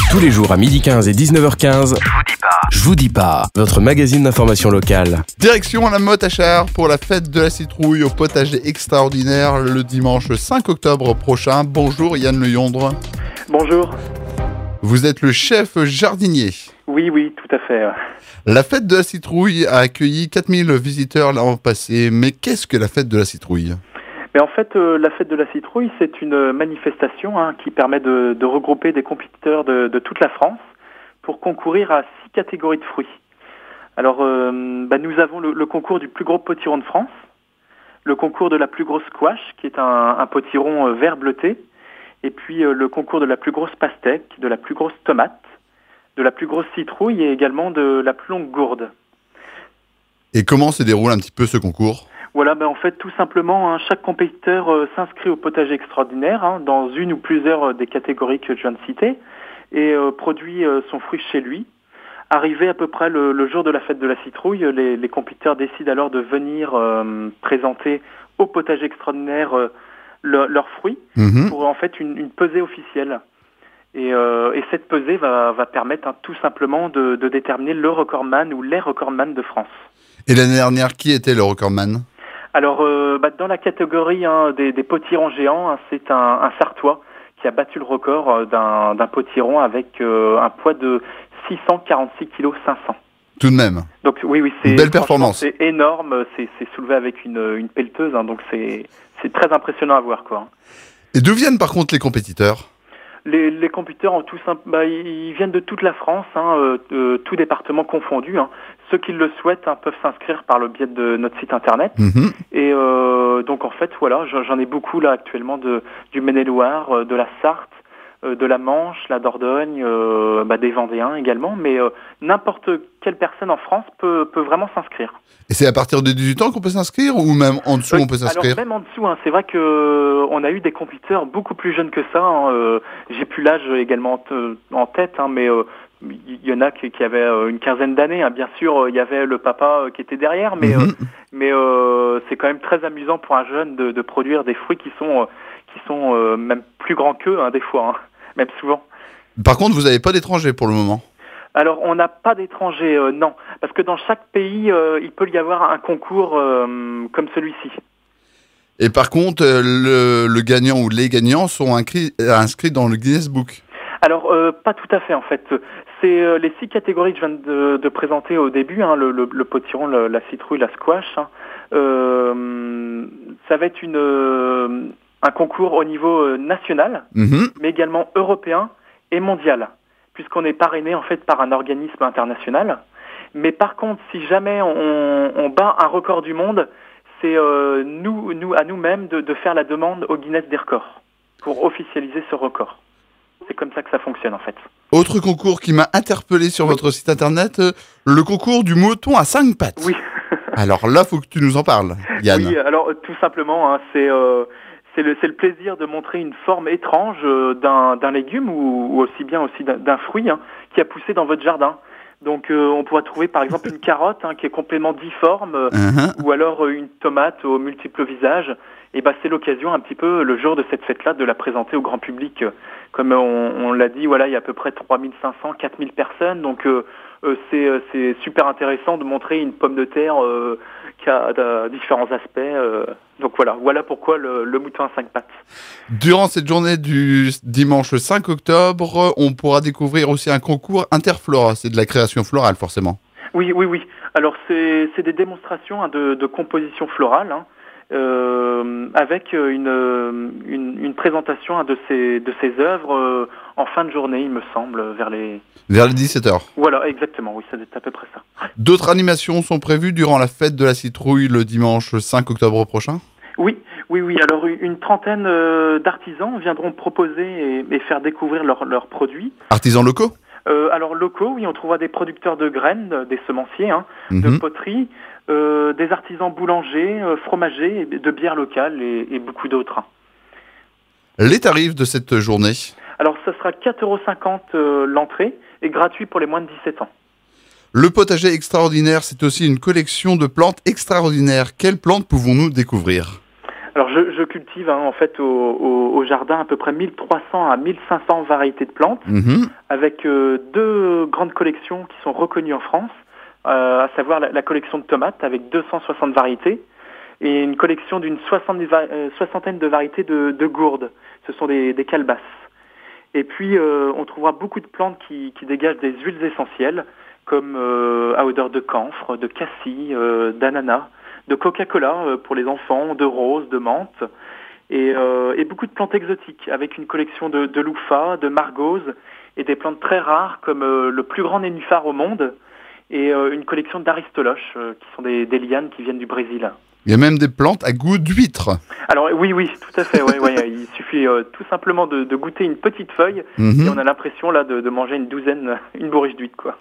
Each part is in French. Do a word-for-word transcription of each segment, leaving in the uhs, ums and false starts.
Tous les jours à midi quinze et dix-neuf heures quinze. Je vous dis pas. Je vous dis pas. Votre magazine d'information locale. Direction la Motte à Char pour la fête de la citrouille au potager extraordinaire le dimanche cinq octobre prochain. Bonjour Yann Le Yondre. Bonjour. Vous êtes le chef jardinier. Oui, oui, tout à fait. La fête de la citrouille a accueilli quatre mille visiteurs l'an passé. Mais qu'est-ce que la fête de la citrouille ? Mais en fait, euh, la fête de la citrouille, c'est une manifestation hein, qui permet de, de regrouper des compétiteurs de, de toute la France pour concourir à six catégories de fruits. Alors, euh, bah, nous avons le, le concours du plus gros potiron de France, le concours de la plus grosse squash, qui est un, un potiron euh, vert bleuté, et puis euh, le concours de la plus grosse pastèque, de la plus grosse tomate, de la plus grosse citrouille et également de la plus longue gourde. Et comment se déroule un petit peu ce concours ? Voilà, ben en fait, tout simplement, hein, chaque compétiteur euh, s'inscrit au potager extraordinaire hein, dans une ou plusieurs euh, des catégories que je viens de citer et euh, produit euh, son fruit chez lui. Arrivé à peu près le, le jour de la fête de la citrouille, les, les compétiteurs décident alors de venir euh, présenter au potager extraordinaire euh, le, leurs fruits mmh. pour en fait une, une pesée officielle. Et, euh, et cette pesée va, va permettre hein, tout simplement de, de déterminer le recordman ou les recordman de France. Et l'année dernière, qui était le recordman ? Alors, euh, bah, dans la catégorie hein, des, des potirons géants, hein, c'est un, un Sartois qui a battu le record euh, d'un, d'un potiron avec euh, un poids de six cent quarante-six virgule cinq cents kilos. Tout de même. Donc oui, oui, c'est une belle performance. C'est énorme, c'est, c'est soulevé avec une, une pelleteuse, hein, donc c'est, c'est très impressionnant à voir, quoi. Et d'où viennent par contre les compétiteurs ? Les, les compétiteurs ont tout simple, bah, ils viennent de toute la France, hein, euh, de, tout département confondu. Hein. Ceux qui le souhaitent hein, peuvent s'inscrire par le biais de notre site internet. Mmh. Et euh, donc en fait, voilà, j'en ai beaucoup là actuellement de, du Maine-et-Loire, euh, de la Sarthe, euh, de la Manche, la Dordogne, euh, bah, des Vendéens également. Mais euh, n'importe quelle personne en France peut, peut vraiment s'inscrire. Et c'est à partir de dix-huit ans qu'on peut s'inscrire ou même en dessous euh, on peut s'inscrire ? Alors même en dessous, hein, c'est vrai que euh, on a eu des compétiteurs beaucoup plus jeunes que ça. Hein, euh, j'ai plus l'âge également t- en tête, hein, mais euh, il y en a qui, qui avaient euh, une quinzaine d'années. Hein. Bien sûr, il y avait le papa euh, qui était derrière, mais mmh. euh, mais euh, c'est quand même très amusant pour un jeune de, de produire des fruits qui sont euh, qui sont euh, même plus grands qu'eux, hein, des fois, hein, même souvent. Par contre, vous n'avez pas d'étrangers pour le moment ? Alors, on n'a pas d'étrangers, euh, non, parce que dans chaque pays, euh, il peut y avoir un concours euh, comme celui-ci. Et par contre, le, le gagnant ou les gagnants sont inscrits, inscrits dans le Guinness Book ? Alors, euh, pas tout à fait, en fait. C'est euh, les six catégories que je viens de, de présenter au début, hein, le, le, le potiron, le, la citrouille, la squash. Hein, euh, ça va être une, euh, un concours au niveau national, mmh. mais également européen et mondial, puisqu'on est parrainé en fait par un organisme international. Mais par contre, si jamais on, on bat un record du monde, c'est euh, nous, nous, à nous-mêmes de, de faire la demande au Guinness des records pour officialiser ce record. C'est comme ça que ça fonctionne en fait. Autre concours qui m'a interpellé sur oui. votre site internet, euh, le concours du mouton à cinq pattes. Oui. Alors là, faut que tu nous en parles, Yann. Oui, alors tout simplement, hein, c'est... Euh, C'est le, c'est le plaisir de montrer une forme étrange euh, d'un, d'un légume ou, ou aussi bien aussi d'un, d'un fruit hein, qui a poussé dans votre jardin. Donc euh, on pourra trouver par exemple une carotte hein, qui est complètement difforme euh, uh-huh. ou alors euh, une tomate aux multiples visages. Et bah c'est l'occasion un petit peu le jour de cette fête-là de la présenter au grand public. Comme on, on l'a dit, voilà, il y a à peu près trois mille cinq cents, quatre mille personnes. Donc euh, euh, c'est, c'est super intéressant de montrer une pomme de terre euh, qui a de, différents aspects. Euh, donc voilà, voilà pourquoi le, le mouton à cinq pattes. Durant cette journée du dimanche cinq octobre, on pourra découvrir aussi un concours Interflora. C'est de la création florale forcément. Oui, oui, oui. Alors c'est, c'est des démonstrations hein, de, de composition florale. Hein. Euh, avec une, une, une présentation hein, de ces de ces œuvres euh, en fin de journée, il me semble, vers les... Vers les dix-sept heures. Voilà, exactement, oui, c'est à peu près ça. D'autres animations sont prévues durant la fête de la citrouille le dimanche cinq octobre prochain ? Oui, oui, oui. Alors, une trentaine euh, d'artisans viendront proposer et, et faire découvrir leurs leurs produits. Artisans locaux ? euh, Alors, locaux, oui, on trouvera des producteurs de graines, des semenciers, hein, mm-hmm. de poterie, euh, des artisans boulangers, euh, fromagers, de bières locales et, et beaucoup d'autres. Hein. Les tarifs de cette journée ? Alors, ça sera quatre euros cinquante euh, l'entrée et gratuit pour les moins de dix-sept ans. Le potager extraordinaire, c'est aussi une collection de plantes extraordinaires. Quelles plantes pouvons-nous découvrir ? Alors je, je cultive hein, en fait au, au, au jardin à peu près mille trois cents à mille cinq cents variétés de plantes, Mmh. avec euh, deux grandes collections qui sont reconnues en France, euh, à savoir la, la collection de tomates avec deux cent soixante variétés et une collection d'une soixantaine de variétés de, de gourdes. Ce sont des, des calebasses. Et puis euh, on trouvera beaucoup de plantes qui, qui dégagent des huiles essentielles comme euh, à odeur de camphre, de cassis, euh, d'ananas, de Coca-Cola euh, pour les enfants, de roses, de menthe, et, euh, et beaucoup de plantes exotiques, avec une collection de, de loufas, de margoses, et des plantes très rares comme euh, le plus grand nénuphar au monde, et euh, une collection d'aristoloches, euh, qui sont des, des lianes qui viennent du Brésil. Il y a même des plantes à goût d'huître. Alors oui, oui, tout à fait, ouais, ouais, il suffit euh, tout simplement de, de goûter une petite feuille, Mmh. et on a l'impression là de, de manger une douzaine, une bourriche d'huître, quoi.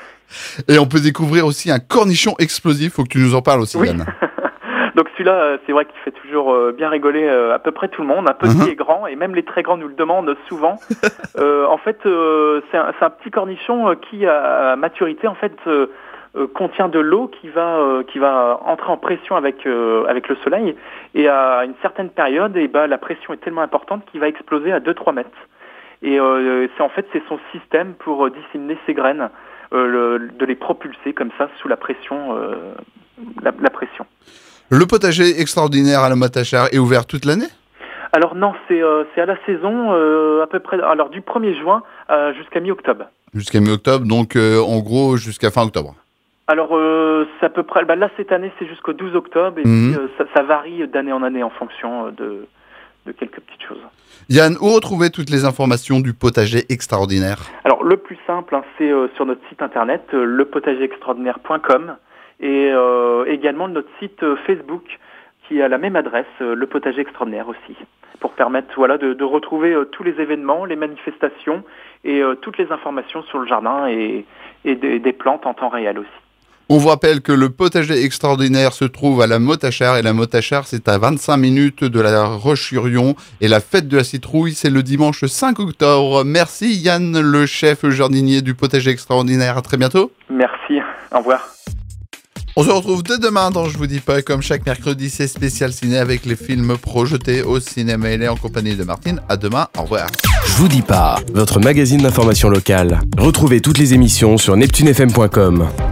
Et on peut découvrir aussi un cornichon explosif, faut que tu nous en parles aussi, Oui. Yann. Donc celui-là, euh, c'est vrai qu'il fait toujours euh, bien rigoler euh, à peu près tout le monde, un petit Mhm. et grand, et même les très grands nous le demandent souvent. Euh, en fait, euh, c'est un, c'est un petit cornichon euh, qui, à maturité, en fait, euh, euh, contient de l'eau qui va euh, qui va entrer en pression avec euh, avec le soleil, et à une certaine période, et ben la pression est tellement importante qu'il va exploser à deux à trois mètres. Et euh, c'est en fait c'est son système pour euh, disséminer ses graines, euh, le, de les propulser comme ça sous la pression, euh, la, la pression. Le potager extraordinaire à la Matachar est ouvert toute l'année? Alors non, c'est euh, c'est à la saison, euh, à peu près, alors du premier juin euh, jusqu'à mi-octobre. Jusqu'à mi-octobre, donc euh, en gros jusqu'à fin octobre. Alors euh, c'est à peu près, bah, là cette année c'est jusqu'au douze octobre, et Mhm. puis euh, ça, ça varie d'année en année en fonction euh, de, de quelques petites choses. Yann, où retrouver toutes les informations du potager extraordinaire? Alors le plus simple, hein, c'est euh, sur notre site internet, euh, le potager extraordinaire point com, et euh, également notre site euh, Facebook qui a la même adresse, euh, le potager extraordinaire aussi, pour permettre voilà, de, de retrouver euh, tous les événements, les manifestations et euh, toutes les informations sur le jardin et, et des, des plantes en temps réel aussi. On vous rappelle que le potager extraordinaire se trouve à la Matachar, et la Matachar c'est à vingt-cinq minutes de la Roche-sur-Yon, et la fête de la citrouille c'est le dimanche cinq octobre. Merci Yann, le chef jardinier du potager extraordinaire, à très bientôt. Merci, au revoir. On se retrouve dès demain dans Je vous dis pas, comme chaque mercredi c'est spécial ciné avec les films projetés au cinéma L A en compagnie de Martine. À demain, au revoir. Je vous dis pas, votre magazine d'information locale. Retrouvez toutes les émissions sur neptune f m point com.